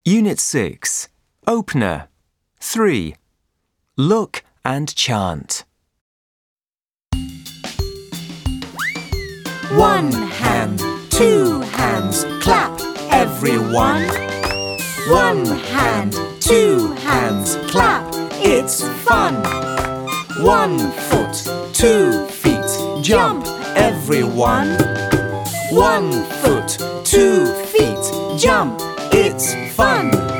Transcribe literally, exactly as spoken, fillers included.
Unit six. Opener. three. Look and chant. One hand, two hands, clap, everyone. One hand, two hands, clap, it's fun. One foot, two feet, jump, everyone. One foot, two feet, jump, it's fun.